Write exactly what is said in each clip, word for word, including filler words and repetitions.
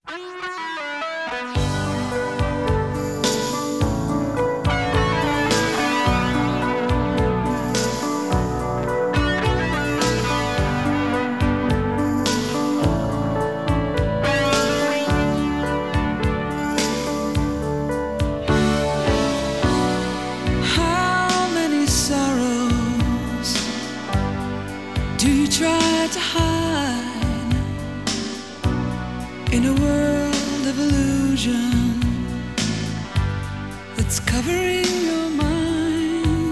In a world of illusion that's covering your mind,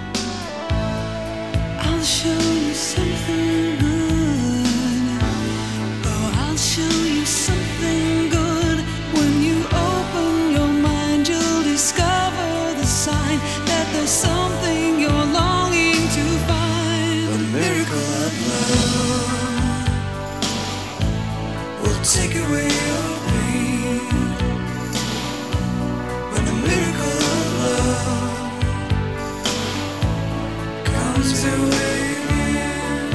I'll show you something good. Oh, I'll show you something good. When you open your mind, you'll discover the sign that there's something you're longing to find. A miracle of love will take away your pain. When the miracle of love comes your way again.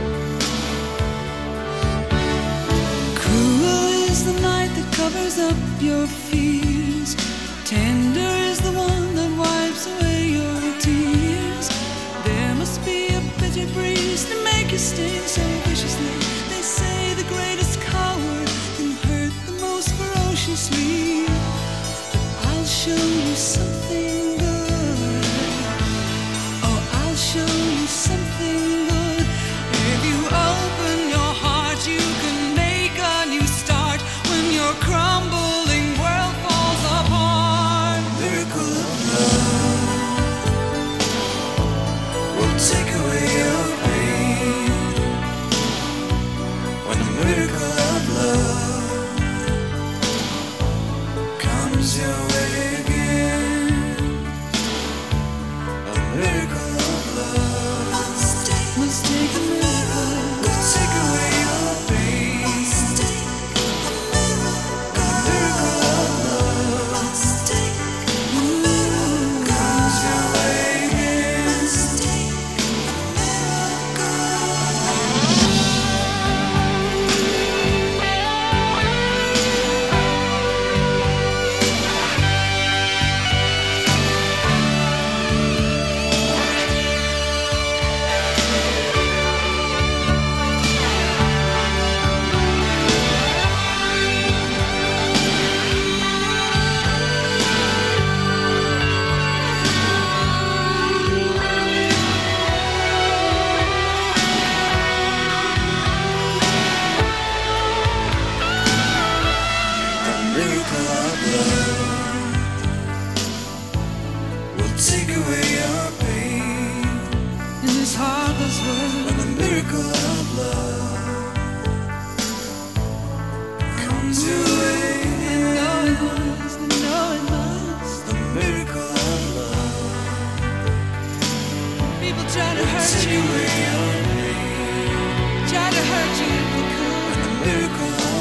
Cruel is the night that covers up your fears. Tender is the one that wipes away your tears. There must be a bitter breeze to make you sting so viciously. They say the greatest coward can hurt the most ferociously. But I'll show you something good. Oh, I'll show you something good. If you open your heart, you can make a new start. When your crumbling world falls apart, Miracle of love will take away your pain. When the miracle of love comes your way again. A miracle of love must take a miracle. will take away your pain. A miracle of love comes your way again. A miracle of love will take away your pain. In this heartless world, When the miracle of love comes your way, you know it must, you know it must. the miracle of love People try to hurt take you, away your pain. try to hurt you if they could. When the miracle of